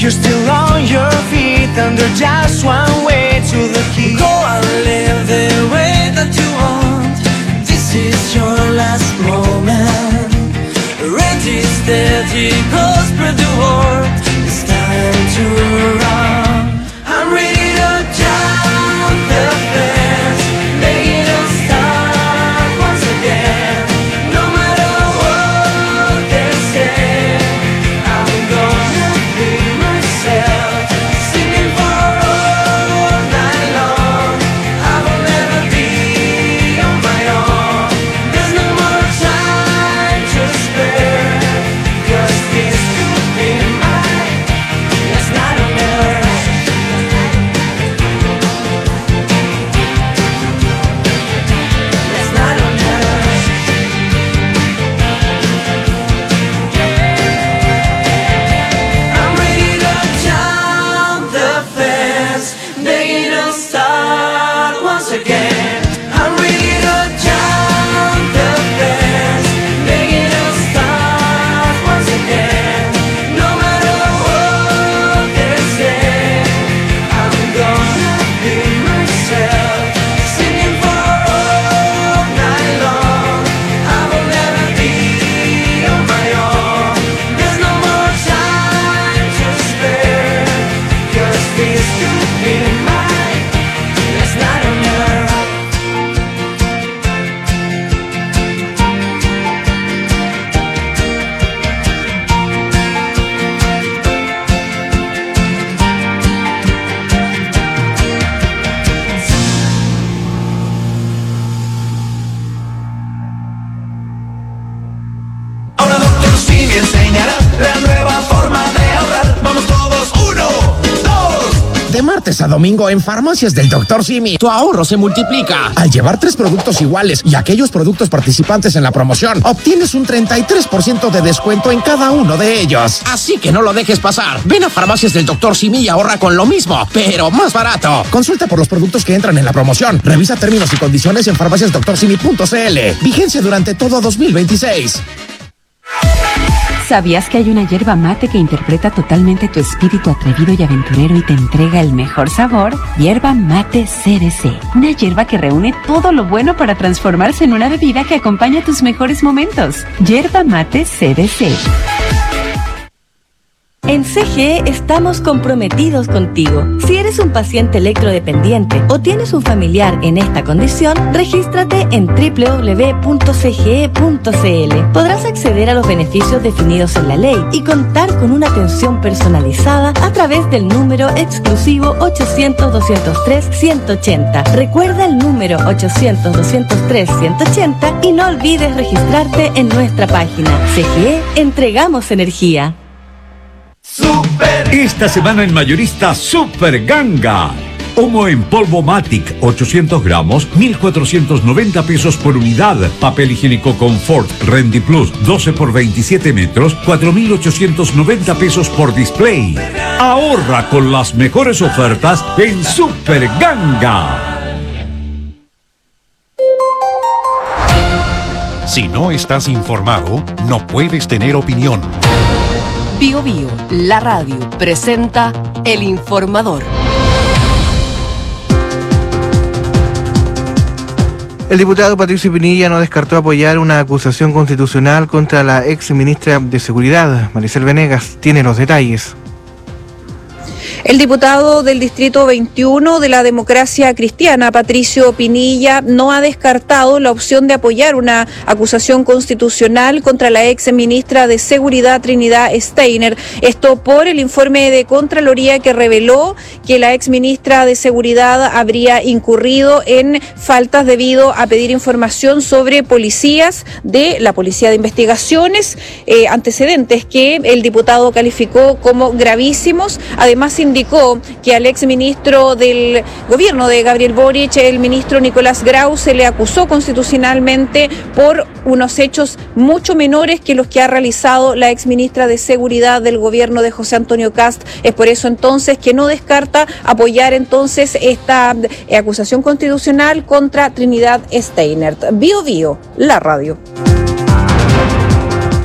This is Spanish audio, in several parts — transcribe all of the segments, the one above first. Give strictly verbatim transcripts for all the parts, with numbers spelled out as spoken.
you're still on your feet, and there's just one way to the key. Go and live the way that you want. This is your last moment. Ready, steady, go spread the word. It's time to run. I'm ready to jump the fence, making us start once again. No matter what they say, I'm gonna be myself, singing for all night long. I will never be on my own. There's no more time to spare, 'cause this could be my last night on earth. Last night on earth. I'm ready to jump the fence, begging to start once again. I'm ready to jump the fence, begging to start once again. No matter what they say, I'm gonna be myself, singing for all night long. I will never be on my own. There's no more time to spare, 'cause this could be my last night on earth. Ahora doctor Simi enseñará la nueva forma de ahorrar. Vamos todos, uno, dos. De martes a domingo en Farmacias del doctor Simi, tu ahorro se multiplica. Al llevar tres productos iguales y aquellos productos participantes en la promoción, obtienes un treinta y tres por ciento de descuento en cada uno de ellos. Así que no lo dejes pasar. Ven a Farmacias del doctor Simi y ahorra con lo mismo, pero más barato. Consulta por los productos que entran en la promoción. Revisa términos y condiciones en farmacias doctor simi punto c l. Vigencia durante todo dos mil veintiséis. ¿Sabías que hay una yerba mate que interpreta totalmente tu espíritu atrevido y aventurero y te entrega el mejor sabor? Yerba Mate C D C. Una yerba que reúne todo lo bueno para transformarse en una bebida que acompaña tus mejores momentos. Yerba Mate C D C. En C G E estamos comprometidos contigo. Si eres un paciente electrodependiente o tienes un familiar en esta condición, regístrate en doble u doble u doble u punto c g e punto c l. Podrás acceder a los beneficios definidos en la ley y contar con una atención personalizada a través del número exclusivo ochocientos, doscientos tres, ciento ochenta. Recuerda el número ochocientos, doscientos tres, ciento ochenta y no olvides registrarte en nuestra página. C G E, entregamos energía. Super. Esta semana en Mayorista Super Ganga. Homo en polvo Matic, ochocientos gramos, mil cuatrocientos noventa pesos por unidad. Papel higiénico Confort Rendi Plus, doce por veintisiete metros, cuatro mil ochocientos noventa pesos por display. Ahorra con las mejores ofertas en Super Ganga. Si no estás informado, no puedes tener opinión. Bio Bio, la radio, presenta El Informador. El diputado Patricio Pinilla no descartó apoyar una acusación constitucional contra la ex ministra de Seguridad, Maricel Venegas. Tiene los detalles. El diputado del Distrito veintiuno de la Democracia Cristiana, Patricio Pinilla, no ha descartado la opción de apoyar una acusación constitucional contra la ex ministra de Seguridad, Trinidad Steiner. Esto por el informe de Contraloría que reveló que la ex ministra de Seguridad habría incurrido en faltas debido a pedir información sobre policías de la Policía de Investigaciones, eh, antecedentes que el diputado calificó como gravísimos. Además, indicó que al exministro del gobierno de Gabriel Boric, el ministro Nicolás Grau, se le acusó constitucionalmente por unos hechos mucho menores que los que ha realizado la exministra de Seguridad del gobierno de José Antonio Kast. Es por eso entonces que no descarta apoyar entonces esta acusación constitucional contra Trinidad Steiner. Bio Bio, la radio.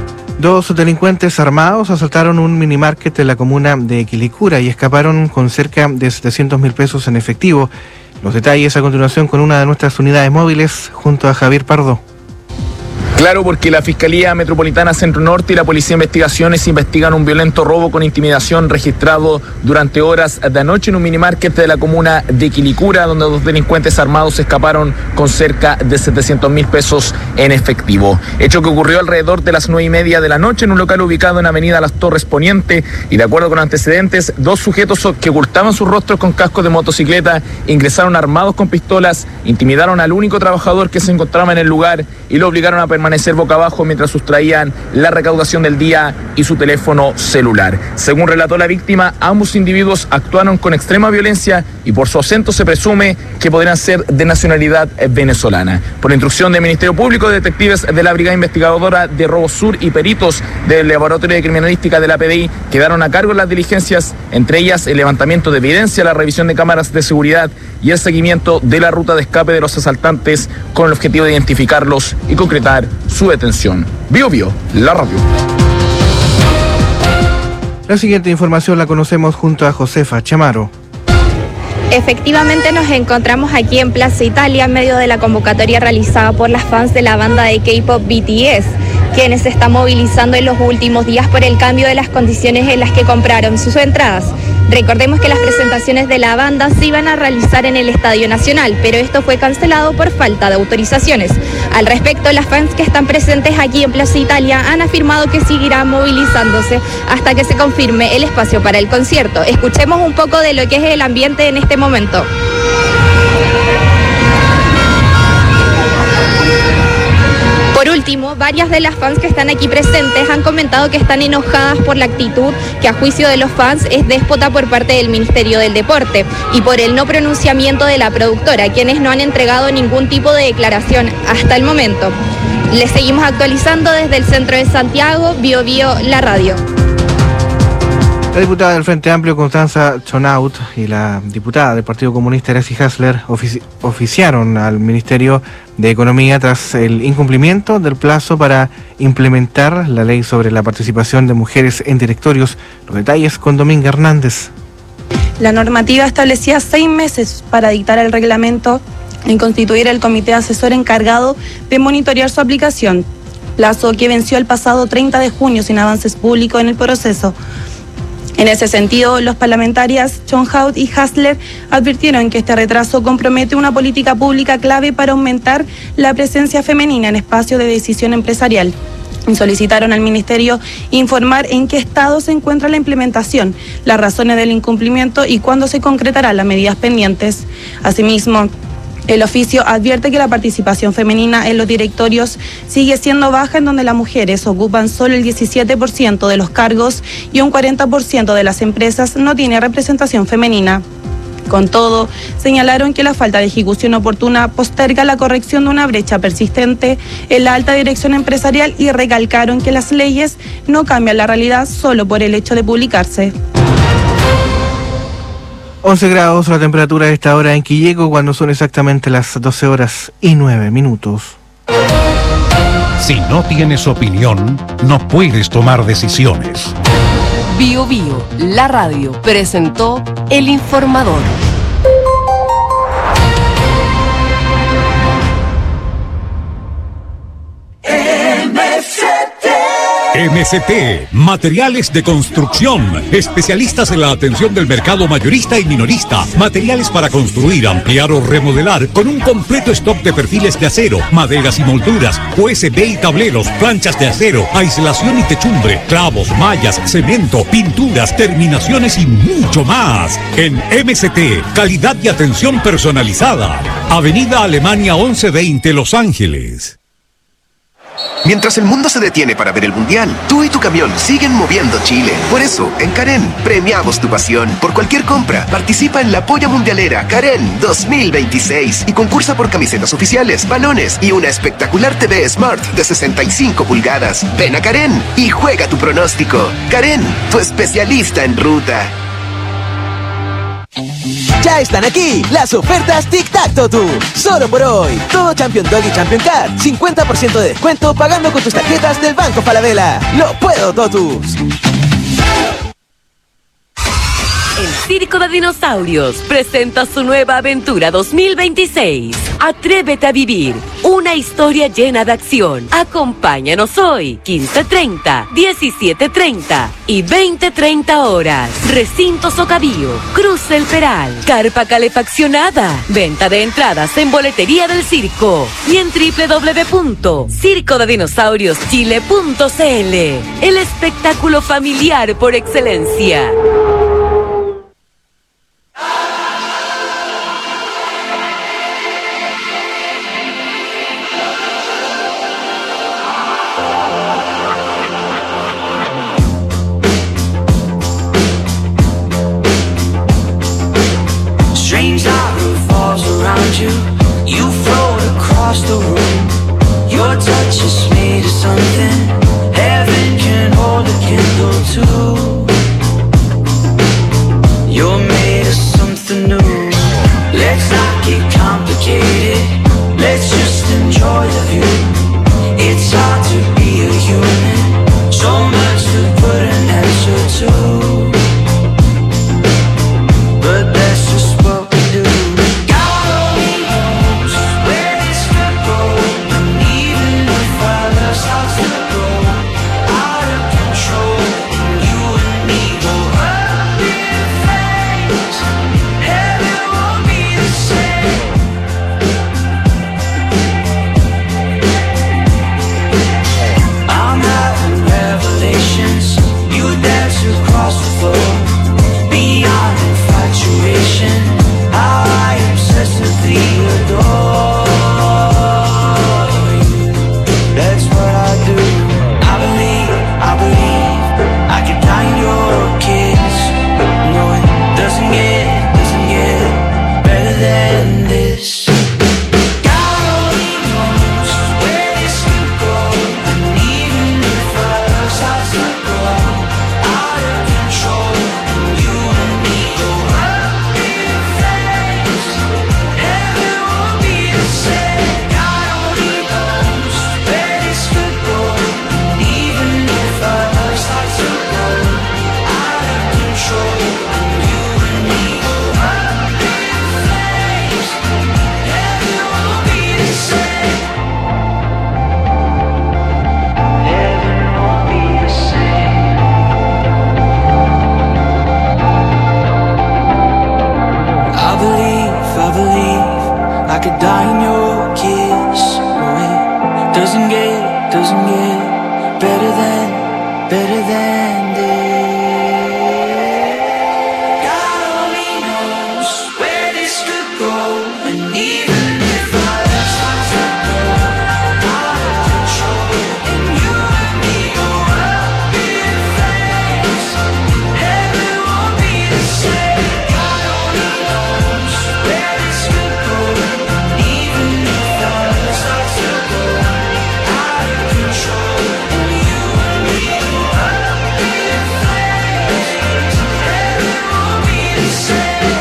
Dos delincuentes armados asaltaron un minimarket de la comuna de Quilicura y escaparon con cerca de setecientos mil pesos en efectivo. Los detalles a continuación con una de nuestras unidades móviles junto a Javier Pardo. Claro, porque la Fiscalía Metropolitana Centro Norte y la Policía de Investigaciones investigan un violento robo con intimidación registrado durante horas de anoche en un minimarket de la comuna de Quilicura, donde dos delincuentes armados escaparon con cerca de setecientos mil pesos en efectivo. Hecho que ocurrió alrededor de las nueve y media de la noche en un local ubicado en Avenida Las Torres Poniente, y de acuerdo con antecedentes, dos sujetos que ocultaban sus rostros con cascos de motocicleta ingresaron armados con pistolas, intimidaron al único trabajador que se encontraba en el lugar y lo obligaron a permanecer boca abajo mientras sustraían la recaudación del día y su teléfono celular. Según relató la víctima, ambos individuos actuaron con extrema violencia y por su acento se presume que podrían ser de nacionalidad venezolana. Por instrucción del Ministerio Público, detectives de la Brigada Investigadora de Robo Sur y peritos del Laboratorio de Criminalística de la P D I quedaron a cargo de las diligencias, entre ellas el levantamiento de evidencia, la revisión de cámaras de seguridad y el seguimiento de la ruta de escape de los asaltantes con el objetivo de identificarlos y concretar su detención. Bio Bio, la radio. La siguiente información la conocemos junto a Josefa Chamaro. Efectivamente nos encontramos aquí en Plaza Italia en medio de la convocatoria realizada por las fans de la banda de K-pop B T S, quienes se están movilizando en los últimos días por el cambio de las condiciones en las que compraron sus entradas. Recordemos que las presentaciones de la banda se iban a realizar en el Estadio Nacional, pero esto fue cancelado por falta de autorizaciones. Al respecto, las fans que están presentes aquí en Plaza Italia han afirmado que seguirán movilizándose hasta que se confirme el espacio para el concierto. Escuchemos un poco de lo que es el ambiente en este momento. Por último, varias de las fans que están aquí presentes han comentado que están enojadas por la actitud que a juicio de los fans es déspota por parte del Ministerio del Deporte y por el no pronunciamiento de la productora, quienes no han entregado ningún tipo de declaración hasta el momento. Les seguimos actualizando desde el centro de Santiago, Bio Bio, la radio. La diputada del Frente Amplio, Constanza Chonaut, y la diputada del Partido Comunista, Eracy Hasler, ofici- oficiaron al Ministerio de Economía tras el incumplimiento del plazo para implementar la ley sobre la participación de mujeres en directorios. Los detalles con Dominga Hernández. La normativa establecía seis meses para dictar el reglamento y constituir el comité asesor encargado de monitorear su aplicación, plazo que venció el pasado treinta de junio sin avances públicos en el proceso. En ese sentido, los parlamentarias Chonaut y Hasler advirtieron que este retraso compromete una política pública clave para aumentar la presencia femenina en espacios de decisión empresarial. Y solicitaron al Ministerio informar en qué estado se encuentra la implementación, las razones del incumplimiento y cuándo se concretarán las medidas pendientes. Asimismo, el oficio advierte que la participación femenina en los directorios sigue siendo baja, en donde las mujeres ocupan solo el diecisiete por ciento de los cargos y un cuarenta por ciento de las empresas no tiene representación femenina. Con todo, señalaron que la falta de ejecución oportuna posterga la corrección de una brecha persistente en la alta dirección empresarial y recalcaron que las leyes no cambian la realidad solo por el hecho de publicarse. once grados la temperatura de esta hora en Quilleco, cuando son exactamente las doce horas y nueve minutos. Si no tienes opinión, no puedes tomar decisiones. Bio Bio, la radio, presentó El Informador. M C T, materiales de construcción, especialistas en la atención del mercado mayorista y minorista, materiales para construir, ampliar o remodelar, con un completo stock de perfiles de acero, maderas y molduras, U S B y tableros, planchas de acero, aislación y techumbre, clavos, mallas, cemento, pinturas, terminaciones y mucho más. En M C T, calidad y atención personalizada. Avenida Alemania once veinte, Los Ángeles. Mientras el mundo se detiene para ver el Mundial, tú y tu camión siguen moviendo Chile. Por eso, en Karen, premiamos tu pasión. Por cualquier compra, participa en la Polla Mundialera Karen dos mil veintiséis y concursa por camisetas oficiales, balones y una espectacular T V Smart de sesenta y cinco pulgadas. Ven a Karen y juega tu pronóstico. Karen, tu especialista en ruta. Ya están aquí las ofertas Tic Tac Totu. Solo por hoy. Todo Champion Dog y Champion Cat. cincuenta por ciento de descuento pagando con tus tarjetas del Banco Falabella. ¡Lo puedo, Totus! El Circo de Dinosaurios presenta su nueva aventura dos mil veintiséis. Atrévete a vivir una historia llena de acción. Acompáñanos hoy, quince treinta, diecisiete treinta y veinte treinta horas. Recinto Socavío, Cruz El Peral, carpa calefaccionada. Venta de entradas en boletería del circo y en doble u doble u doble u punto circo de dinosaurios chile punto c l. El espectáculo familiar por excelencia. Strange light falls around you. You float across the room. Your touch is made of something heaven can hold a candle to. You're made of something new. Let's not get complicated. Let's just enjoy the view. It's hard to be a human. So much to put an answer to. But that's just what we do. God only knows where this could go. And even if our love starts to go out of control, and you and me go up in flames, heaven won't be the same. I'm having revelations. You dance across the floor, beyond infatuation, how I obsessively adore you. That's what I do. I believe, I believe I could die in your kiss. No, it doesn't get, doesn't get better than this. God only knows where this could go. And even if our love starts to go out of control, and you and me go up in flames, heaven won't be the same. God only knows where this could go. And even if our love starts to go out of control, and you and me go up in flames, heaven won't be the same. Heaven won't be the same. I believe, I believe I could die in your kiss. No, it doesn't get, doesn't get better than, better than this. God only knows where this could go. And even if our love starts to go out of control, and you and me go up in flames, heaven won't be the same. God only knows where this could go. And even if our love starts to go out of control, and you and me go up in flames, heaven won't be the same.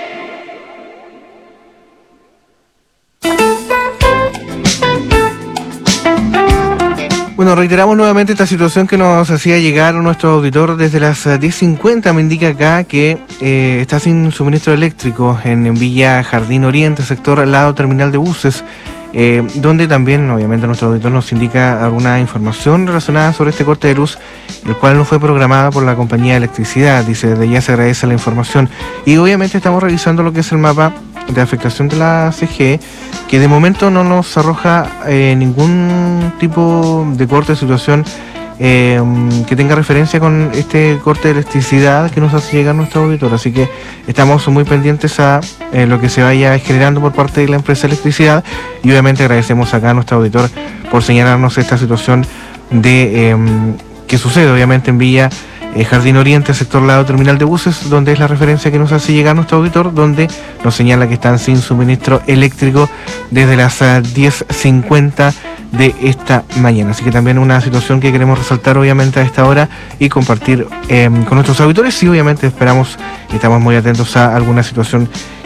Bueno, reiteramos nuevamente esta situación que nos hacía llegar nuestro auditor desde las eh, diez cincuenta. Me indica acá que eh, está sin suministro eléctrico en, en Villa Jardín Oriente, sector al lado terminal de buses, eh, donde también, obviamente, nuestro auditor nos indica alguna información relacionada sobre este corte de luz, el cual no fue programada por la compañía de electricidad. Dice, desde ya se agradece la información. Y obviamente estamos revisando lo que es el mapa de afectación de la C G E, que de momento no nos arroja eh, ningún tipo de corte de situación eh, que tenga referencia con este corte de electricidad que nos hace llegar nuestro auditor. Así que estamos muy pendientes a eh, lo que se vaya generando por parte de la empresa de electricidad, y obviamente agradecemos acá a nuestro auditor por señalarnos esta situación de eh, que sucede obviamente en Villa Eh, Jardín Oriente, sector lado terminal de buses, donde es la referencia que nos hace llegar nuestro auditor, donde nos señala que están sin suministro eléctrico desde las uh, diez cincuenta de esta mañana. Así que también una situación que queremos resaltar obviamente a esta hora y compartir eh, con nuestros auditores, y obviamente esperamos y estamos muy atentos a alguna situación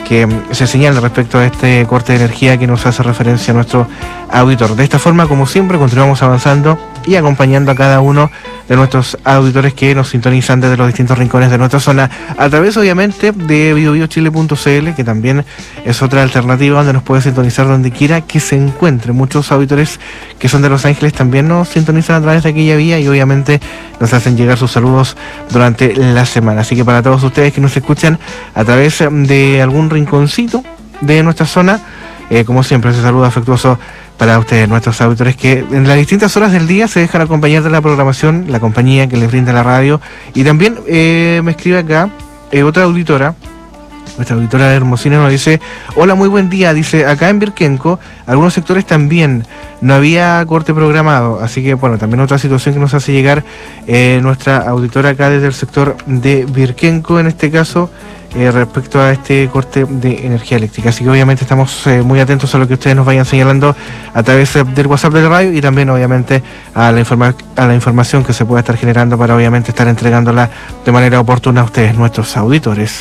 que se señala respecto a este corte de energía que nos hace referencia a nuestro auditor. De esta forma, como siempre, continuamos avanzando y acompañando a cada uno de nuestros auditores que nos sintonizan desde los distintos rincones de nuestra zona, a través obviamente de bio bio chile punto c l, que también es otra alternativa donde nos puede sintonizar donde quiera que se encuentre. Muchos auditores que son de Los Ángeles también nos sintonizan a través de aquella vía y obviamente nos hacen llegar sus saludos durante la semana. Así que para todos ustedes que nos escuchan a través de algún rinconcito de nuestra zona, eh, como siempre, ese saludo afectuoso para ustedes, nuestros auditores que en las distintas horas del día se dejan acompañar de la programación, la compañía que les brinda la radio. Y también eh, me escribe acá eh, otra auditora, nuestra auditora de Hermosina, nos dice: hola, muy buen día. Dice, acá en Virquenco, algunos sectores también no había corte programado. Así que, bueno, también otra situación que nos hace llegar eh, nuestra auditora acá desde el sector de Virquenco, en este caso, Eh, respecto a este corte de energía eléctrica. Así que obviamente estamos eh, muy atentos a lo que ustedes nos vayan señalando a través eh, del WhatsApp de la radio y también obviamente a la, informa a la información que se pueda estar generando para obviamente estar entregándola de manera oportuna a ustedes, nuestros auditores.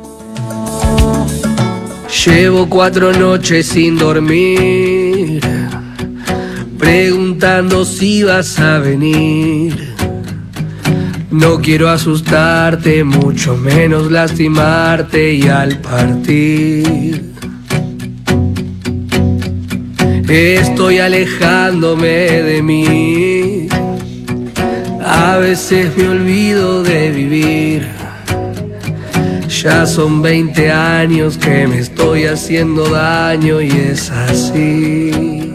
Llevo cuatro noches sin dormir, preguntando si vas a venir. No quiero asustarte, mucho menos lastimarte, y al partir estoy alejándome de mí. A veces me olvido de vivir. Ya son veinte años que me estoy haciendo daño y es así.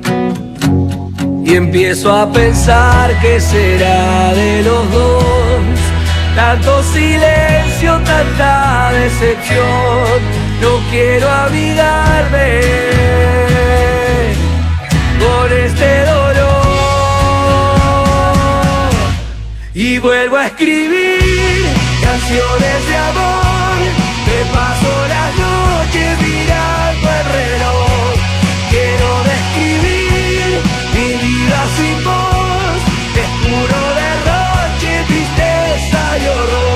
Y empiezo a pensar que será de los dos, tanto silencio, tanta decepción. No quiero abrigarme con este dolor. Y vuelvo a escribir canciones de amor. Me paso las noches mirando el reloj. Quiero describir mi vida sin vos, es puro derroche, tristeza y horror.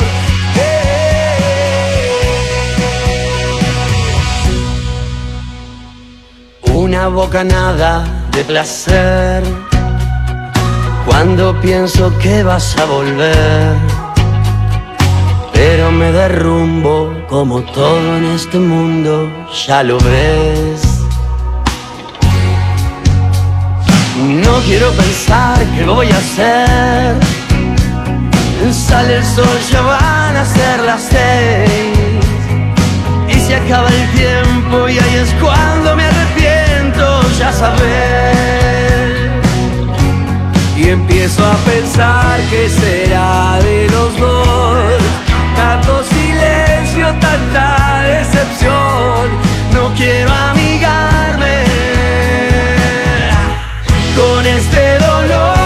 Eh. Una bocanada de placer cuando pienso que vas a volver, pero me derrumbo como todo en este mundo, ya lo ves. No quiero pensar qué voy a hacer. Sale el sol, ya van a ser las seis. Y se acaba el tiempo y ahí es cuando me arrepiento, ya sabes. Y empiezo a pensar que será de los dos, tanto silencio, tanta decepción. No quiero amigarme con este dolor.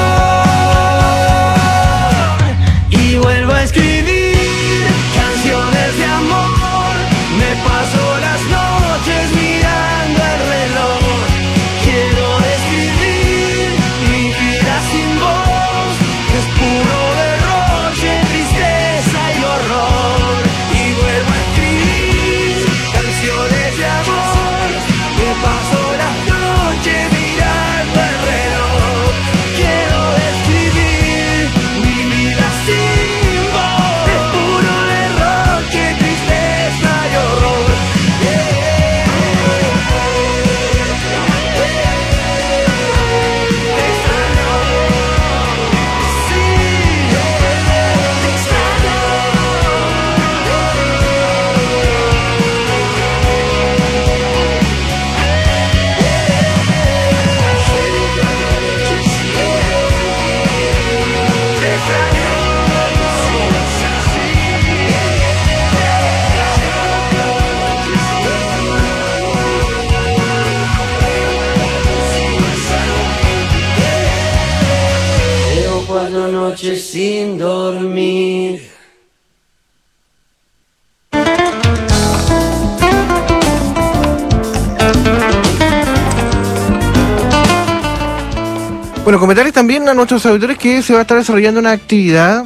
Y vuelvo a escribir canciones de amor. Me paso las noches mirando el reloj. Quiero describir mi vida sin vos. Es puro derroche, tristeza y horror. Y vuelvo a escribir canciones de amor. Me paso las noches mirando el reloj. Quiero describir mi vida sin vos. Es puro derroche, tristeza y horror. Llevo cuatro noches sin dormir. Bueno, comentarles también a nuestros auditores que se va a estar desarrollando una actividad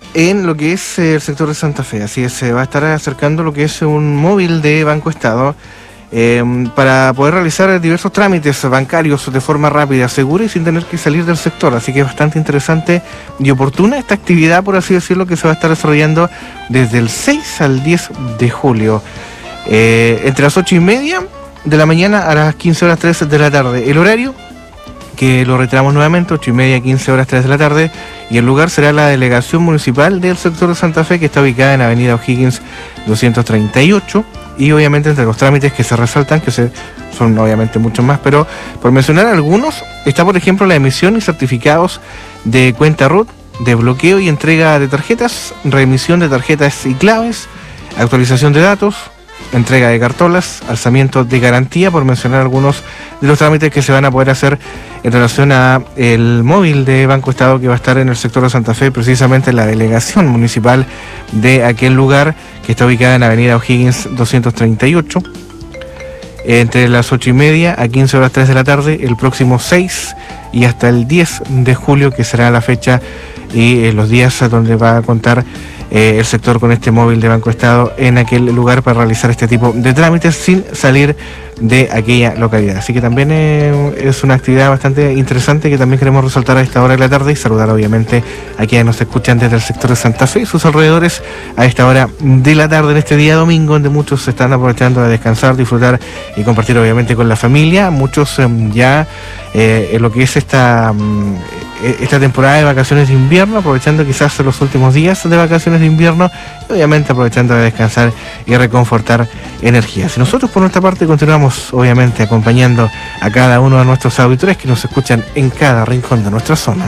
en lo que es eh, el sector de Santa Fe. Así es, se va a estar acercando lo que es un móvil de Banco Estado eh, para poder realizar diversos trámites bancarios de forma rápida, segura y sin tener que salir del sector. Así que es bastante interesante y oportuna esta actividad, por así decirlo, que se va a estar desarrollando desde el seis al diez de julio, eh, entre las ocho y media de la mañana a las quince horas tres de la tarde. El horario, que lo reiteramos nuevamente, ocho y media, quince horas tres de la tarde, y el lugar será la delegación municipal del sector de Santa Fe, que está ubicada en avenida O'Higgins doscientos treinta y ocho, y obviamente entre los trámites que se resaltan, que se, son obviamente muchos más, pero por mencionar algunos, está por ejemplo la emisión y certificados de cuenta R U T, de bloqueo y entrega de tarjetas, reemisión de tarjetas y claves, actualización de datos, entrega de cartolas, alzamiento de garantía, por mencionar algunos de los trámites que se van a poder hacer en relación a el móvil de Banco Estado, que va a estar en el sector de Santa Fe, precisamente en la delegación municipal de aquel lugar, que está ubicada en avenida O'Higgins doscientos treinta y ocho, entre las ocho y media a quince horas tres de la tarde, el próximo seis y hasta el diez de julio, que será la fecha y eh, los días donde va a contar Eh, el sector con este móvil de Banco Estado en aquel lugar para realizar este tipo de trámites sin salir de aquella localidad. Así que también eh, es una actividad bastante interesante que también queremos resaltar a esta hora de la tarde y saludar obviamente a quienes nos escuchan desde el sector de Santa Fe y sus alrededores a esta hora de la tarde en este día domingo, donde muchos se están aprovechando de descansar, disfrutar y compartir obviamente con la familia. Muchos eh, ya eh, en lo que es esta esta temporada de vacaciones de invierno, aprovechando quizás los últimos días de vacaciones de invierno y obviamente aprovechando de descansar y reconfortar energías. Y nosotros por nuestra parte continuamos obviamente acompañando a cada uno de nuestros auditores que nos escuchan en cada rincón de nuestra zona.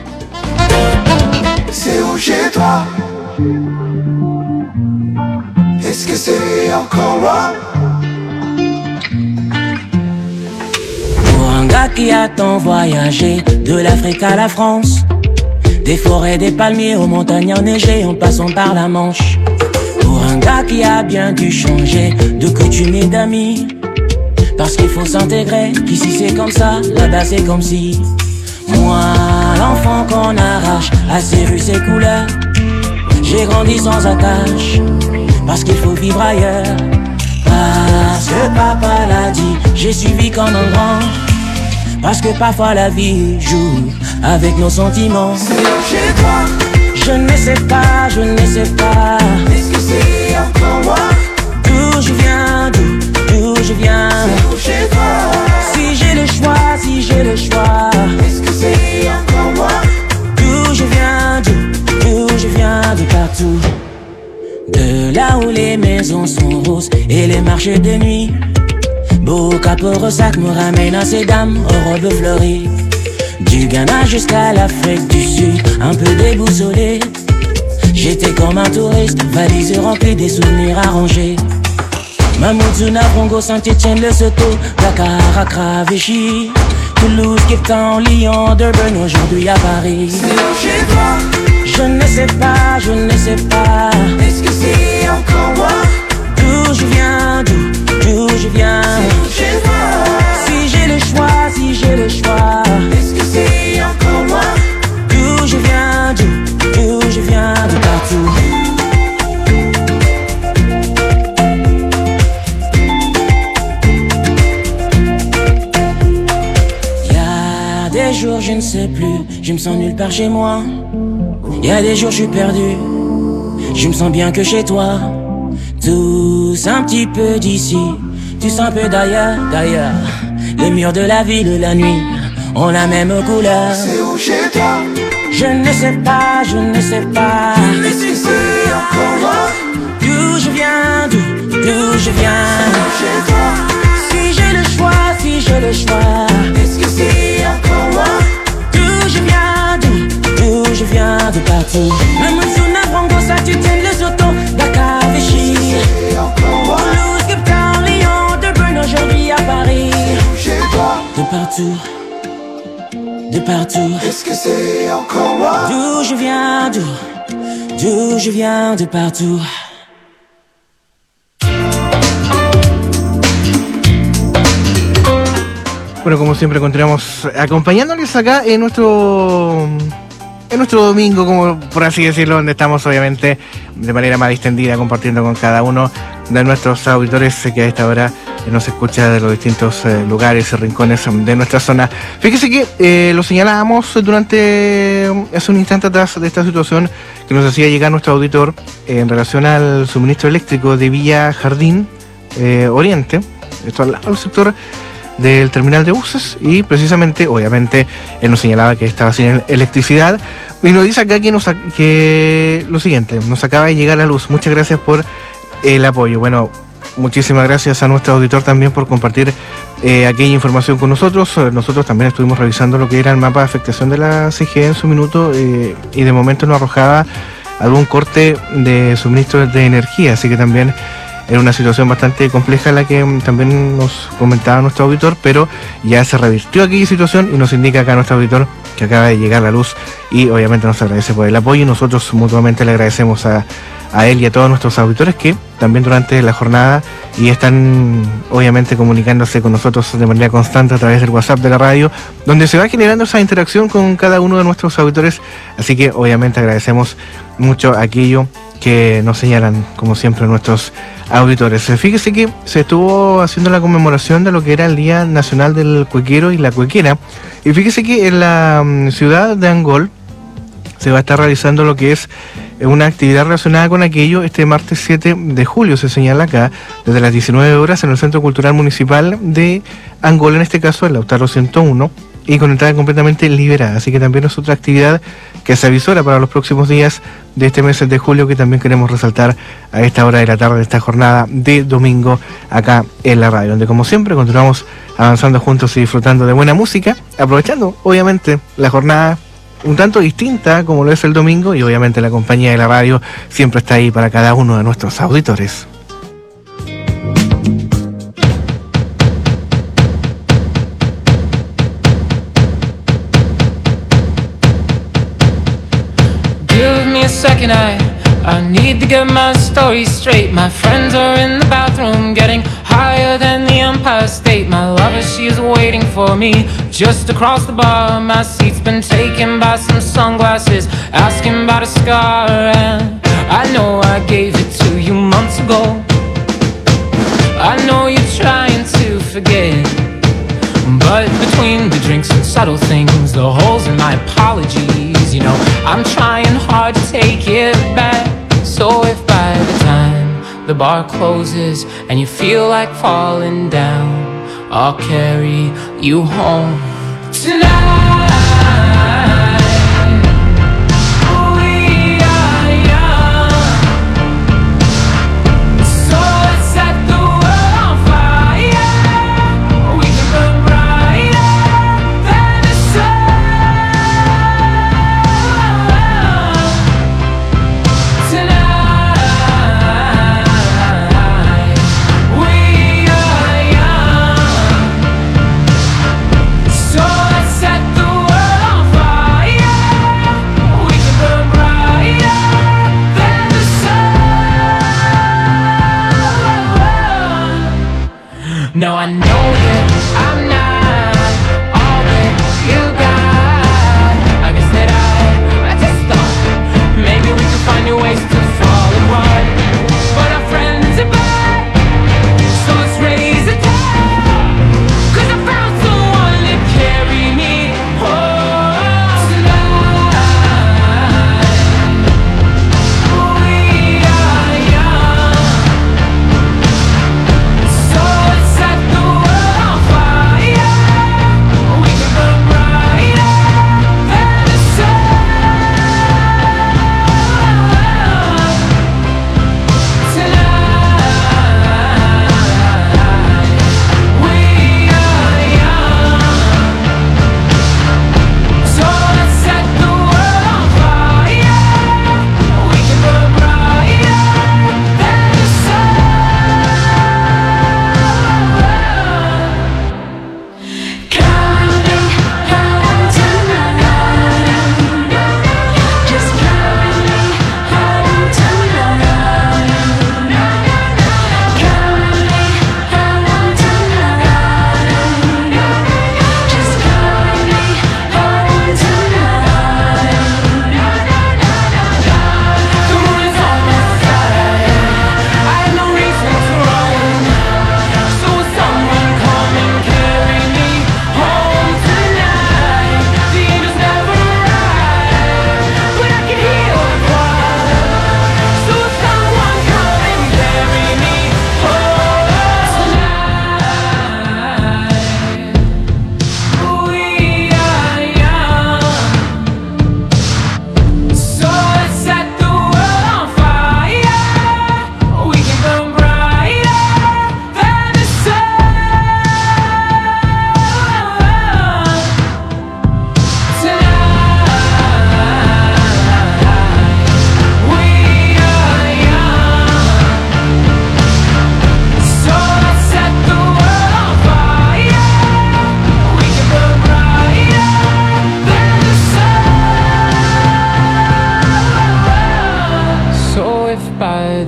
C'est où chez toi? Est-ce que c'est encore moi? Pour un gars qui a tant voyagé, de l'Afrique à la France, des forêts, des palmiers aux montagnes enneigées en passant par la Manche. Pour un gars qui a bien dû changer de coutumes et d'amis, parce qu'il faut s'intégrer, qu'ici c'est comme ça, là-bas c'est comme si. Moi, l'enfant qu'on arrache à ses rues, ses couleurs, j'ai grandi sans attache, parce qu'il faut vivre ailleurs. Parce que papa l'a dit, j'ai suivi comme un grand, parce que parfois la vie joue avec nos sentiments. Chez toi, je ne sais pas, je ne sais pas. est-ce que c'est encore moi? D'où je viens, d'où, d'où je viens. C'est où chez toi? Si j'ai le choix, si j'ai le choix. Est-ce que c'est encore moi? D'où je viens, d'où, d'où je viens, de partout. De là où les maisons sont roses et les marchés de nuit. Beau capot sac me ramène à ces dames aux robes fleuries. Du Ghana jusqu'à l'Afrique du Sud, un peu déboussolé. J'étais comme un touriste, valise remplie des souvenirs arrangés. Mamoudzou, Bongo, Saint-Etienne, Lesotho, Dakar, Accra, Vichy, Toulouse, Cape Town, Lyon, Durban, aujourd'hui à Paris. C'est où chez toi? Je ne sais pas, je ne sais pas. Est-ce que c'est encore moi? D'où je viens, d'où, d'où je viens. C'est où chez toi? Si j'ai le choix, si j'ai le choix. Est-ce que c'est encore moi? D'où je viens, d'où, d'où je viens, de partout. Y'a des jours je ne sais plus, je me sens nulle part chez moi. Y'a des jours je suis perdu, je me sens bien que chez toi. Tous un petit peu d'ici, tous un peu d'ailleurs, d'ailleurs. Les murs de la ville, la nuit, ont la même couleur. C'est où chez toi? Je ne sais pas, je ne sais pas. Est-ce que c'est encore moi? D'où je viens, d'où, d'où je viens. Chez toi, Si j'ai le choix, si j'ai le choix. est-ce que c'est encore moi? D'où je viens, d'où, d'où je viens, de partout. Mamoudzou, Bongo, Saint-Etienne, Lesotho, Dakar, Vichy, C'est encore moi? Toulouse, Cape Town, Lyon, Durban, aujourd'hui à Paris. Chez toi, De partout, de partout. est-ce que c'est encore moi? D'où je viens, d'où, d'où je viens, de partout. Bueno, como siempre continuamos acompañándoles acá en nuestro en nuestro domingo, como por así decirlo, donde estamos obviamente de manera más distendida compartiendo con cada uno de nuestros auditores que a esta hora nos escucha de los distintos eh, lugares y rincones de nuestra zona. Fíjese que eh, lo señalábamos durante hace un instante atrás de esta situación que nos hacía llegar nuestro auditor eh, en relación al suministro eléctrico de Villa Jardín eh, Oriente, esto al lado del sector del terminal de buses, y precisamente, obviamente, él nos señalaba que estaba sin electricidad, y nos dice acá que, nos, que lo siguiente, nos acaba de llegar la luz. Muchas gracias por el apoyo. Bueno, muchísimas gracias a nuestro auditor también por compartir eh, aquella información con nosotros. Nosotros también estuvimos revisando lo que era el mapa de afectación de la C G E en su minuto, eh, y de momento nos arrojaba algún corte de suministro de energía, así que también era una situación bastante compleja la que también nos comentaba nuestro auditor, pero ya se revirtió aquella situación y nos indica acá nuestro auditor que acaba de llegar la luz, y obviamente nos agradece por el apoyo, y nosotros mutuamente le agradecemos a, a él y a todos nuestros auditores que también durante la jornada y están obviamente comunicándose con nosotros de manera constante a través del WhatsApp de la radio, donde se va generando esa interacción con cada uno de nuestros auditores, así que obviamente agradecemos mucho aquello que nos señalan, como siempre, nuestros auditores. Fíjese que se estuvo haciendo la conmemoración de lo que era el Día Nacional del Cuequero y la Cuequera, y fíjese que en la um, ciudad de Angol se va a estar realizando lo que es una actividad relacionada con aquello este martes siete de julio, se señala acá, desde las diecinueve horas en el Centro Cultural Municipal de Angol, en este caso el Lautaro ciento uno, y con entrada completamente liberada. Así que también es otra actividad que se avisora para los próximos días de este mes de julio, que también queremos resaltar a esta hora de la tarde de esta jornada de domingo acá en la radio, donde como siempre continuamos avanzando juntos y disfrutando de buena música, aprovechando obviamente la jornada un tanto distinta como lo es el domingo, y obviamente la compañía de la radio siempre está ahí para cada uno de nuestros auditores. Second, I, I need to get my story straight. My friends are in the bathroom getting higher than the Empire State. My lover, she is waiting for me just across the bar. My seat's been taken by some sunglasses, asking about a scar. And I know I gave it to you months ago. I know you're trying to forget, but between the drinks and subtle things, the holes in my apologies, you know, I'm trying hard to take it back. So if by the time the bar closes and you feel like falling down, I'll carry you home tonight. Set the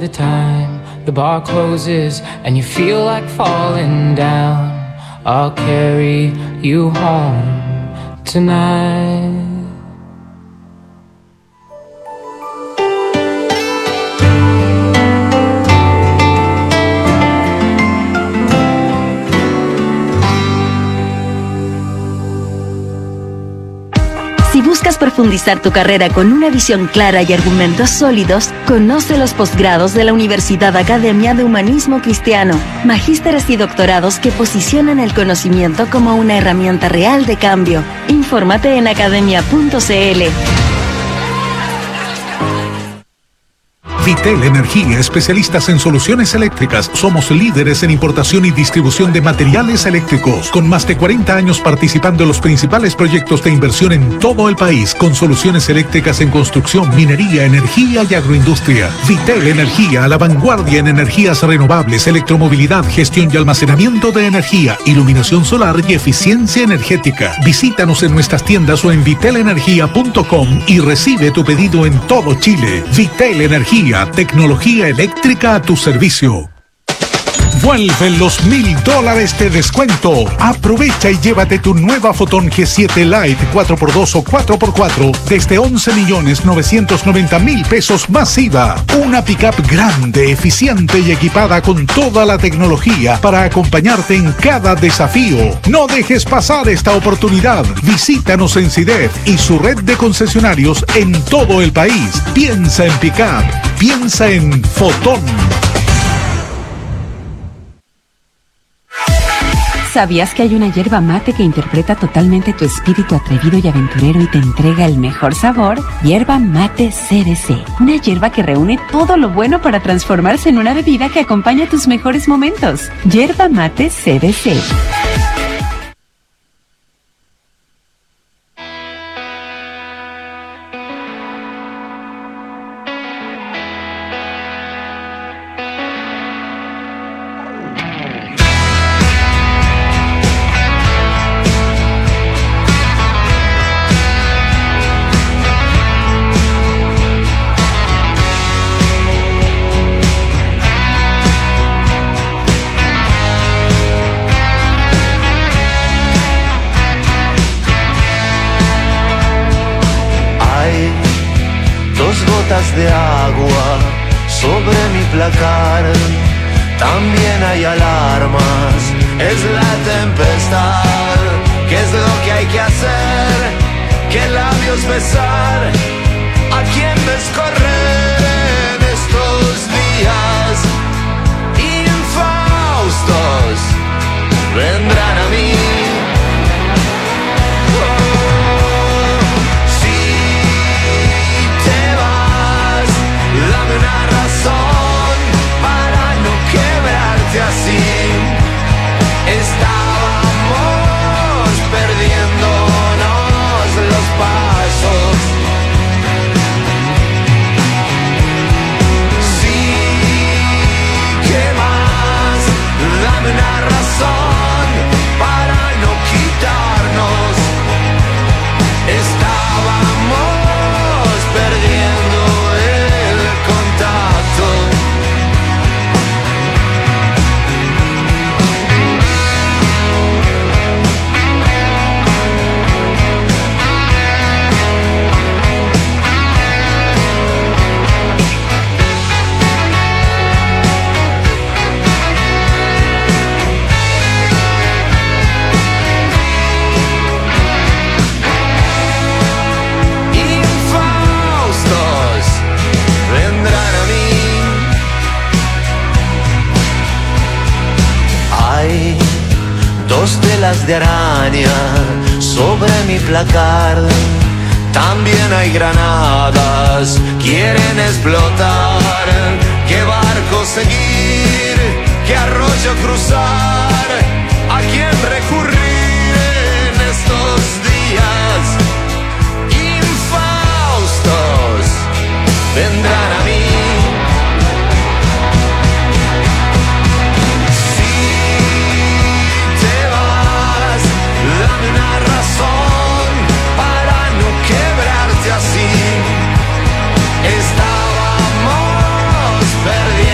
time the bar closes and you feel like falling down, I'll carry you home tonight. Si buscas profundizar tu carrera con una visión clara y argumentos sólidos, conoce los posgrados de la Universidad Academia de Humanismo Cristiano, magísteres y doctorados que posicionan el conocimiento como una herramienta real de cambio. Infórmate en academia punto c l. Vitel Energía, especialistas en soluciones eléctricas. Somos líderes en importación y distribución de materiales eléctricos, con más de cuarenta años participando en los principales proyectos de inversión en todo el país, con soluciones eléctricas en construcción, minería, energía y agroindustria. Vitel Energía, a la vanguardia en energías renovables, electromovilidad, gestión y almacenamiento de energía, iluminación solar y eficiencia energética. Visítanos en nuestras tiendas o en vitel energía punto com y recibe tu pedido en todo Chile. Vitel Energía, tecnología eléctrica a tu servicio. Vuelven los mil dólares de descuento. Aprovecha y llévate tu nueva Foton G siete Lite cuatro por dos o cuatro por cuatro desde once millones novecientos noventa mil pesos más I V A. Una pickup grande, eficiente y equipada con toda la tecnología para acompañarte en cada desafío. No dejes pasar esta oportunidad. Visítanos en CIDEF y su red de concesionarios en todo el país. Piensa en pickup. Piensa en Foton. ¿Sabías que hay una hierba mate que interpreta totalmente tu espíritu atrevido y aventurero y te entrega el mejor sabor? Hierba Mate C D C. Una hierba que reúne todo lo bueno para transformarse en una bebida que acompaña tus mejores momentos. Hierba Mate C D C. De agua sobre mi placar, también hay alarmas, es la tempestad. ¿Qué es lo que hay que hacer? ¿Qué labios besar? ¿A quién ves correr en estos días? Infaustos vendrán a mí. Así estábamos perdiéndonos los pasos. Sí, ¿qué más? Dame una razón para no quitarnos. Estábamos perdiendo el contacto. Dos telas de araña sobre mi placar, también hay granadas, quieren explotar. ¿Qué barco seguir? ¿Qué arroyo cruzar? ¿A quién recurrir en estos días? Infaustos vendrán a mí. Así estábamos perdiendo.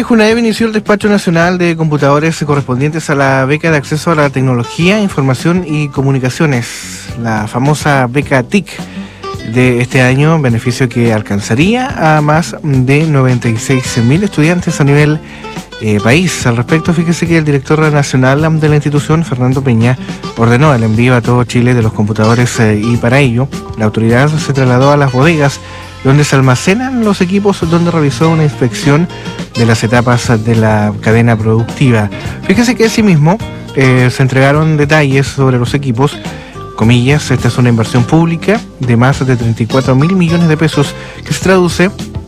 que Junaev inició el despacho nacional de computadores correspondientes a la beca de acceso a la tecnología, información y comunicaciones, la famosa beca T I C de este año, beneficio que alcanzaría a más de noventa y seis mil estudiantes a nivel eh, país. Al respecto, fíjese que el director nacional de la institución, Fernando Peña, ordenó el envío a todo Chile de los computadores eh, y para ello la autoridad se trasladó a las bodegas donde se almacenan los equipos, donde realizó una inspección de las etapas de la cadena productiva. Fíjese que asimismo eh, se entregaron detalles sobre los equipos. Comillas, esta es una inversión pública de más de treinta y cuatro mil millones de pesos que se traduce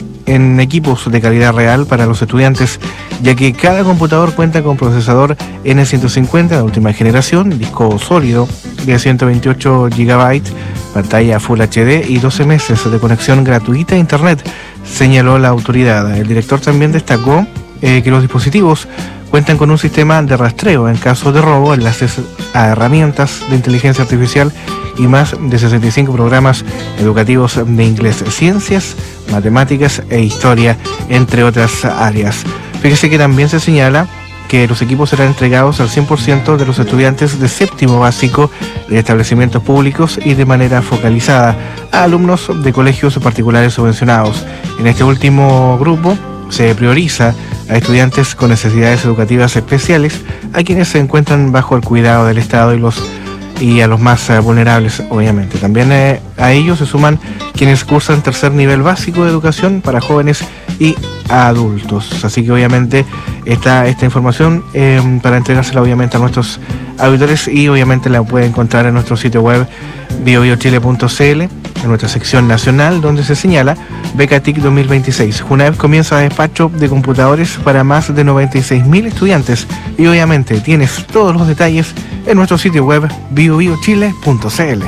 en equipos de calidad real para los estudiantes, ya que cada computador cuenta con procesador N ciento cincuenta de última generación, disco sólido de ciento veintiocho gigabytes, pantalla Full H D y doce meses de conexión gratuita a Internet, señaló la autoridad. El director también destacó eh, que los dispositivos cuentan con un sistema de rastreo en caso de robo, enlaces a herramientas de inteligencia artificial y más de sesenta y cinco programas educativos de inglés, ciencias, matemáticas e historia, entre otras áreas. Fíjese que también se señala que los equipos serán entregados al cien por ciento de los estudiantes de séptimo básico de establecimientos públicos y de manera focalizada a alumnos de colegios particulares subvencionados. En este último grupo se prioriza a estudiantes con necesidades educativas especiales, a quienes se encuentran bajo el cuidado del Estado y los y a los más eh, vulnerables, obviamente. También eh, a ellos se suman quienes cursan tercer nivel básico de educación para jóvenes y adultos. Así que obviamente está esta información eh, para entregársela obviamente a nuestros auditores y obviamente la pueden encontrar en nuestro sitio web bio bio chile punto c l, en nuestra sección nacional, donde se señala Beca T I C dos mil veintiséis. Junaev comienza despacho de computadores para más de noventa y seis mil estudiantes y obviamente tienes todos los detalles en nuestro sitio web bio bio chile punto c l.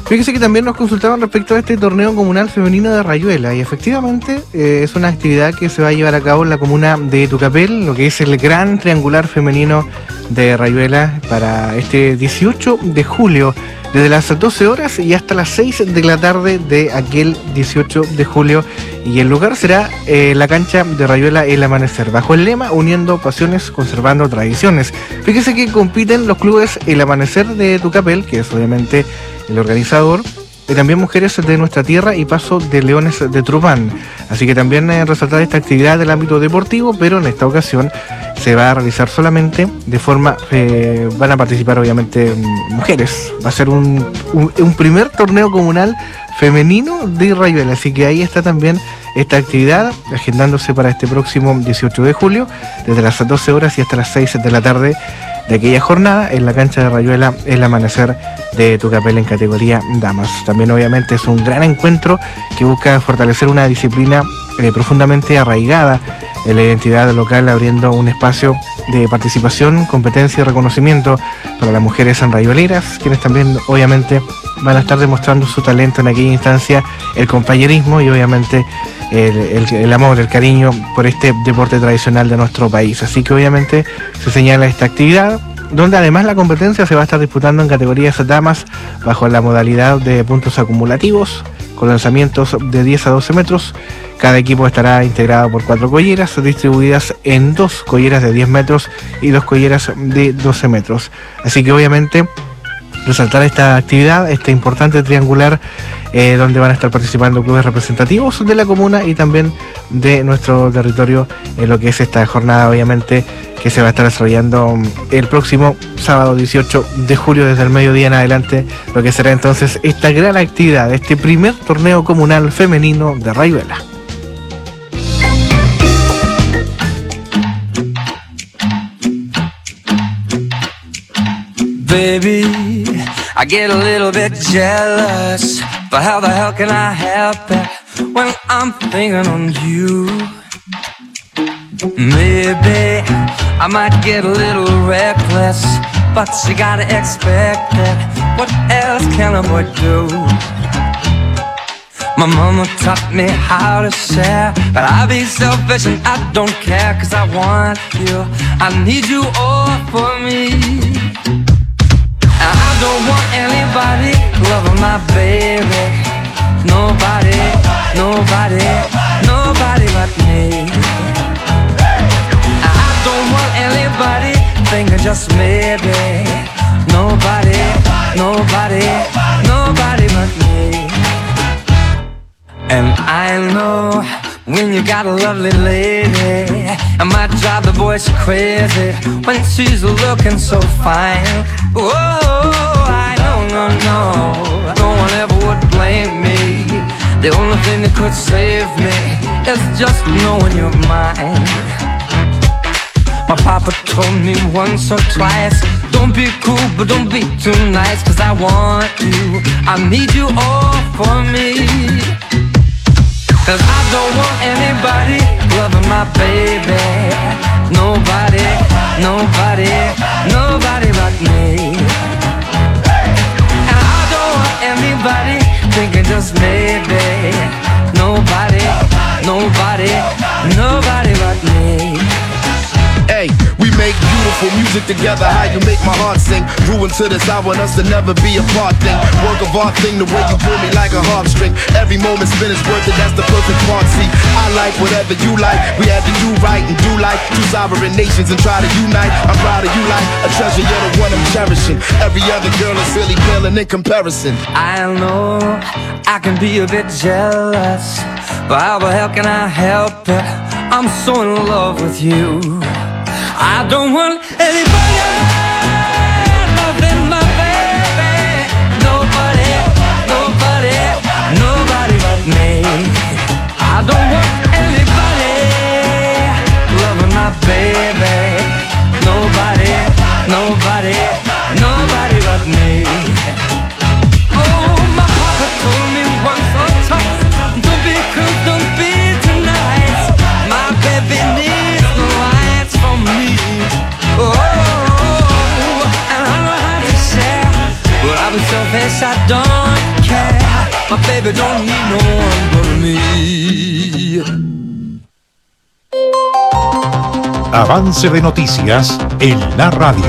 Fíjese que también nos consultaban respecto a este torneo comunal femenino de Rayuela y efectivamente eh, es una actividad que se va a llevar a cabo en la comuna de Tucapel, lo que es el gran triangular femenino de Rayuela para este dieciocho de julio, desde las doce horas y hasta las seis de la tarde de aquel dieciocho de julio, y el lugar será eh, la cancha de Rayuela El Amanecer, bajo el lema Uniendo Pasiones, Conservando Tradiciones. Fíjese que compiten los clubes El Amanecer de Tucapel, que es obviamente el organizador, y también Mujeres de Nuestra Tierra y Paso de Leones de Trupán. Así que también eh, resaltar esta actividad del ámbito deportivo, pero en esta ocasión se va a realizar solamente de forma, eh, van a participar obviamente mujeres. Va a ser un, un, un primer torneo comunal femenino de Rayuela, así que ahí está también esta actividad agendándose para este próximo dieciocho de julio, desde las doce horas y hasta las seis de la tarde de aquella jornada en la cancha de Rayuela El Amanecer de Tucapel en categoría damas. También obviamente es un gran encuentro que busca fortalecer una disciplina eh, profundamente arraigada en la identidad local, abriendo un espacio de participación, competencia y reconocimiento para las mujeres rayueleras, quienes también obviamente van a estar demostrando su talento en aquella instancia, el compañerismo y obviamente el, el, el amor, el cariño por este deporte tradicional de nuestro país. Así que obviamente se señala esta actividad, donde además la competencia se va a estar disputando en categorías damas bajo la modalidad de puntos acumulativos, con lanzamientos de diez a doce metros. Cada equipo estará integrado por cuatro colleras distribuidas en dos colleras de diez metros y dos colleras de doce metros. Así que obviamente resaltar esta actividad, este importante triangular, eh, donde van a estar participando clubes representativos de la comuna y también de nuestro territorio, en lo que es esta jornada obviamente que se va a estar desarrollando el próximo sábado dieciocho de julio desde el mediodía en adelante, lo que será entonces esta gran actividad, este primer torneo comunal femenino de Rayuela. Baby, I get a little bit jealous, but how the hell can I help it when I'm thinking on you? Maybe I might get a little reckless, but you gotta expect it. What else can a boy do? My mama taught me how to share, but I be selfish and I don't care, 'cause I want you, I need you all for me. I don't want anybody loving my baby. Nobody, nobody, nobody but me. I don't want anybody thinking just maybe. Nobody, nobody, nobody but me. And I know when you got a lovely lady, I might drive the boys crazy when she's looking so fine. Oh, I know, no, no, no one ever would blame me. The only thing that could save me is just knowing you're mine. My papa told me once or twice, don't be cool, but don't be too nice, 'cause I want you, I need you all for me. 'Cause I don't want anybody loving my baby. Nobody, nobody, nobody but me. And I don't want anybody thinking just maybe. Nobody, nobody, nobody but me. Hey, we make beautiful music together. How you make my heart sing. Grew into this, I want us to never be apart thing. Work of art thing, the way you pull me like a harp string. Every moment spent is worth it, that's the perfect part. See, I like whatever you like. We had to do right and do like two sovereign nations and try to unite. I'm proud of you like a treasure, you're the one I'm cherishing. Every other girl is really paling in comparison. I know I can be a bit jealous, but how the hell can I help it? I'm so in love with you. I don't want anybody loving my baby. Nobody, nobody, nobody but me. I don't want anybody loving my baby. Nobody, nobody, nobody but me. Oh, my papa told me once or twice, don't be cruel, don't be too nice. My baby needs the lights from me. Oh, don't need no one but me. Avance de noticias en la radio.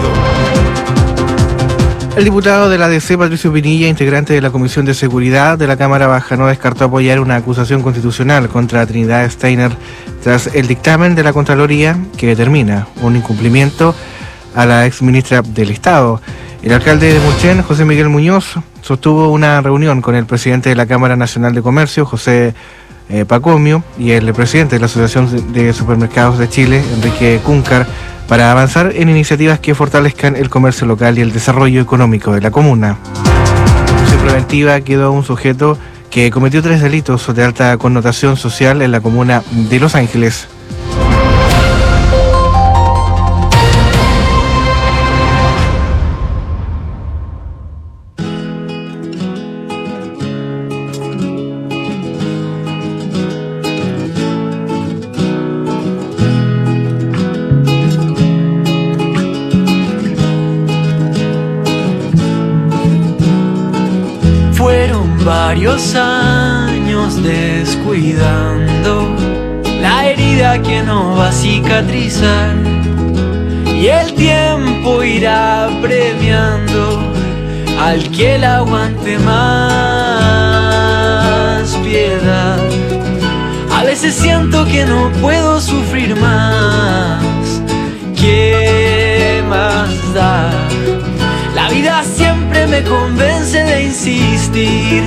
El diputado de la D C, Patricio Pinilla, integrante de la Comisión de Seguridad de la Cámara Baja, no descartó apoyar una acusación constitucional contra Trinidad Steiner tras el dictamen de la Contraloría que determina un incumplimiento a la exministra del Estado. El alcalde de Mulchen, José Miguel Muñoz, sostuvo una reunión con el presidente de la Cámara Nacional de Comercio, José eh, Pacomio, y el presidente de la Asociación de Supermercados de Chile, Enrique Cúncar, para avanzar en iniciativas que fortalezcan el comercio local y el desarrollo económico de la comuna. En prisión preventiva quedó un sujeto que cometió tres delitos de alta connotación social en la comuna de Los Ángeles. Varios años descuidando la herida que no va a cicatrizar, y el tiempo irá premiando al que la aguante más piedad. A veces siento que no puedo sufrir más. ¿Qué más da? La vida siempre me convence de insistir.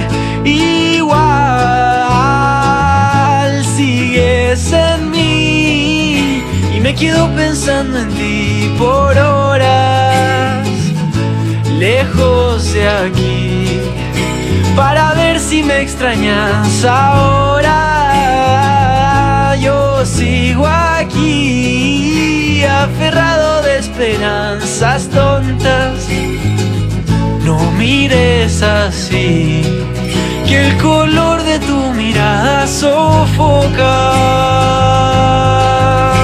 Igual sigues en mí y me quedo pensando en ti por horas, lejos de aquí, para ver si me extrañas ahora. Yo sigo aquí, aferrado de esperanzas tontas. No mires así, que el color de tu mirada sofoca.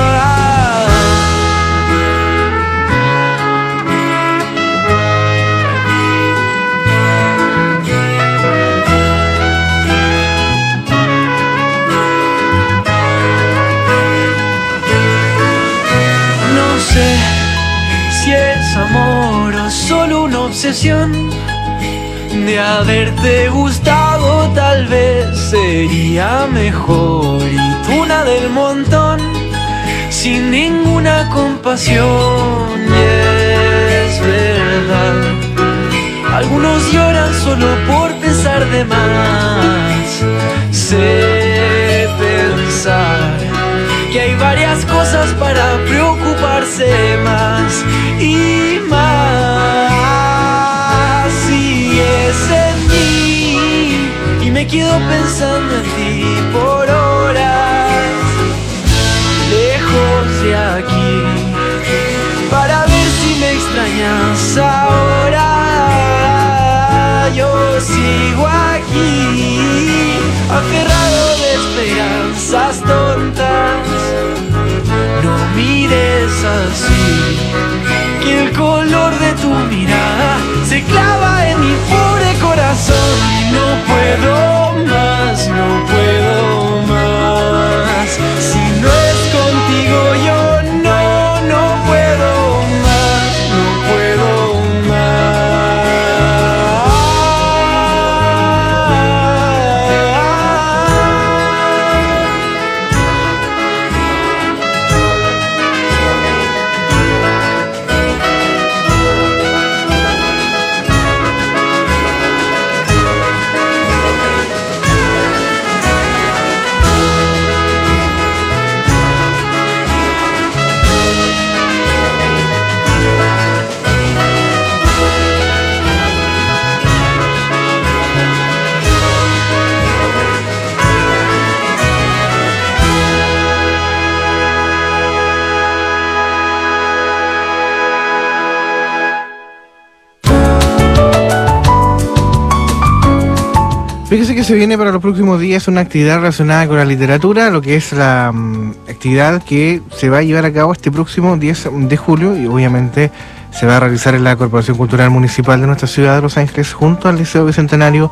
No sé si es amor o solo una obsesión. De haberte gustado tal vez sería mejor, y tú una del montón, sin ninguna compasión. Y es verdad, algunos lloran solo por pensar de más. Sé pensar que hay varias cosas para preocuparse más y más. En mí y me quedo pensando en ti por horas, lejos de aquí, para ver si me extrañas ahora. Yo sigo aquí, aferrado de esperanzas tontas. No mires así, que el color de tu mirada se clava en mi pobre corazón. No puedo más, no puedo más. Si no es contigo yo no, no puedo más, no puedo Fíjese que se viene para los próximos días una actividad relacionada con la literatura, lo que es la um, actividad que se va a llevar a cabo este próximo diez de julio, y obviamente se va a realizar en la Corporación Cultural Municipal de nuestra ciudad de Los Ángeles junto al Liceo Bicentenario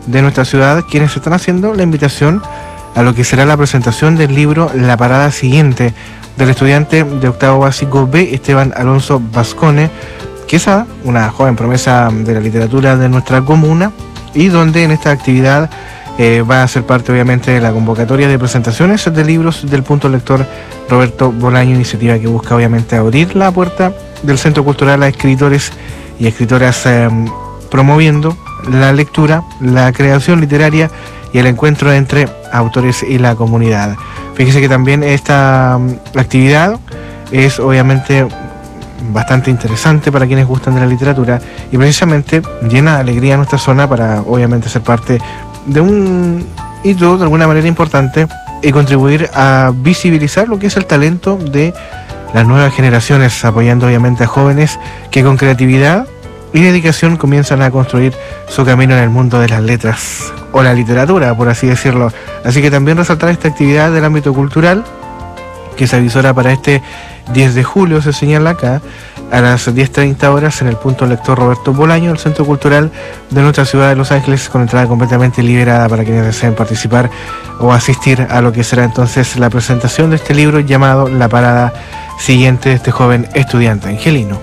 de nuestra ciudad, quienes están haciendo la invitación a lo que será la presentación del libro La Parada Siguiente, del estudiante de octavo básico B, Esteban Alonso Vascone, que es una joven promesa de la literatura de nuestra comuna, y donde en esta actividad eh, va a ser parte obviamente de la convocatoria de presentaciones de libros del Punto Lector Roberto Bolaño, iniciativa que busca obviamente abrir la puerta del Centro Cultural a escritores y escritoras, eh, promoviendo la lectura, la creación literaria y el encuentro entre autores y la comunidad. Fíjese que también esta um, actividad es obviamente bastante interesante para quienes gustan de la literatura y precisamente llena de alegría a nuestra zona para obviamente ser parte de un hito de alguna manera importante y contribuir a visibilizar lo que es el talento de las nuevas generaciones, apoyando obviamente a jóvenes que con creatividad y dedicación comienzan a construir su camino en el mundo de las letras o la literatura, por así decirlo. Así que también resaltar esta actividad del ámbito cultural que se avisora para este diez de julio, se señala acá, a las diez treinta horas en el Punto Lector Roberto Bolaño, el Centro Cultural de nuestra ciudad de Los Ángeles, con entrada completamente liberada para quienes deseen participar o asistir a lo que será entonces la presentación de este libro llamado La Parada Siguiente, de este joven estudiante angelino.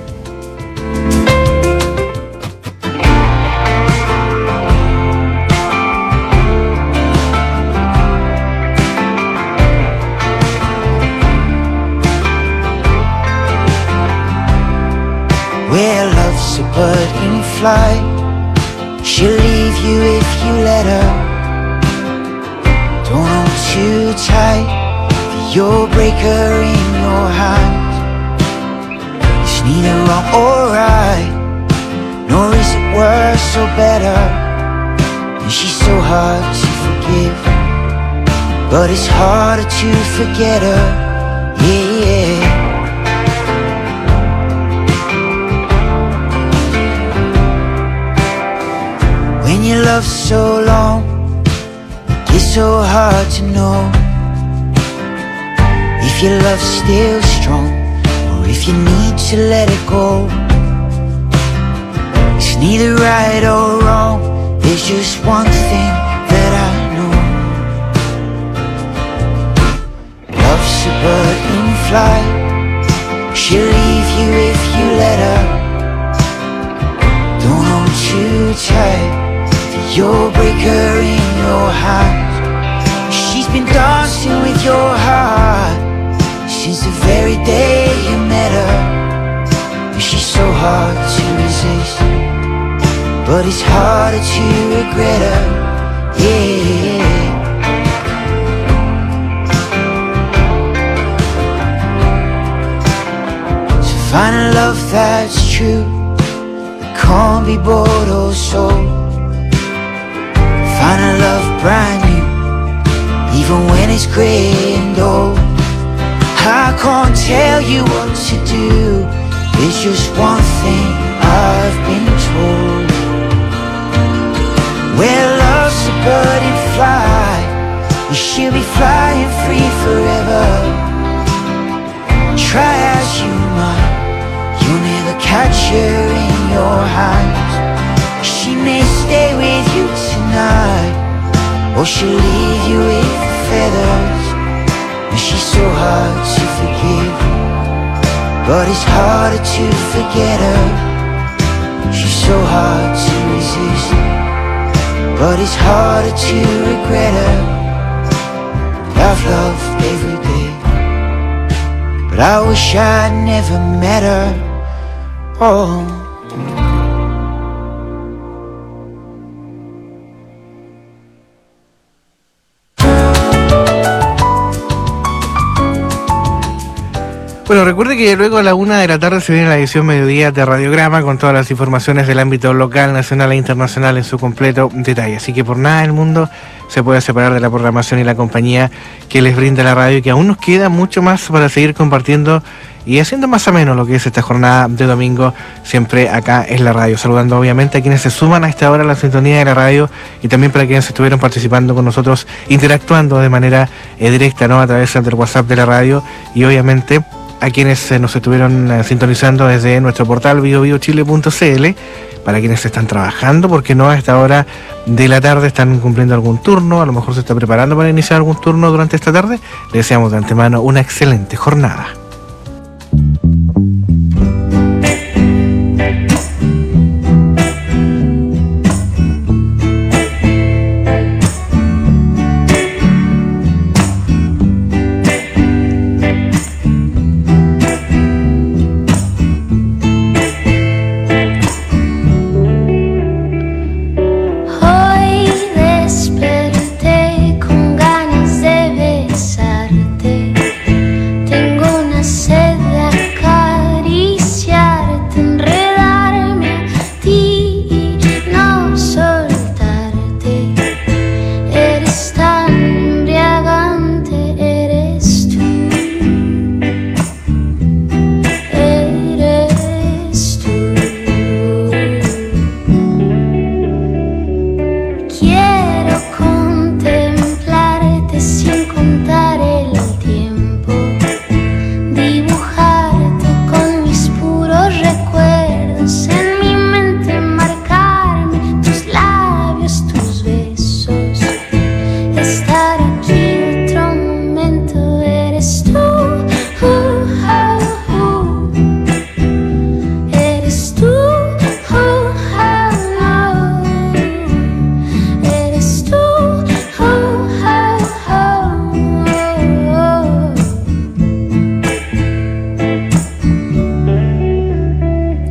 Where love's a bird in flight, she'll leave you if you let her. Don't hold too tight, for you'll break her in your hands. It's neither wrong or right, nor is it worse or better. And she's so hard to forgive, but it's harder to forget her, yeah, yeah. When you love so long, it's so hard to know if your love's still strong or if you need to let it go. It's neither right or wrong, there's just one thing that I know. Love's a bird in flight, she'll leave you if you let her. Don't hold too tight, you'll break her in your hands. She's been dancing with your heart since the very day you met her. And she's so hard to resist, but it's harder to regret her, yeah. So find a love that's true, that can't be bought or sold. Find a love brand new, even when it's grey and old. I can't tell you what to do, there's just one thing I've been told. Where love's a bird in flight, and she'll be flying free forever. Try as you might, you'll never catch her in your hands. She may stay with you tonight, or she'll leave you with the feathers. And she's so hard to forgive, but it's harder to forget her. She's so hard to resist, but it's harder to regret her. I've loved every day, but I wish I'd never met her. Oh. Bueno, recuerde que luego a la una de la tarde se viene la edición mediodía de Radiograma con todas las informaciones del ámbito local, nacional e internacional en su completo detalle. Así que por nada del mundo se puede separar de la programación y la compañía que les brinda la radio, y que aún nos queda mucho más para seguir compartiendo y haciendo más ameno lo que es esta jornada de domingo, siempre acá en la radio. Saludando obviamente a quienes se suman a esta hora a la sintonía de la radio, y también para quienes estuvieron participando con nosotros, interactuando de manera eh, directa, ¿no?, a través del WhatsApp de la radio, y obviamente a quienes eh, nos estuvieron eh, sintonizando desde nuestro portal bio bio chile punto c l, para quienes están trabajando, porque no a esta hora de la tarde están cumpliendo algún turno, a lo mejor se está preparando para iniciar algún turno durante esta tarde. Le deseamos de antemano una excelente jornada. Quiero contemplarte sin contar.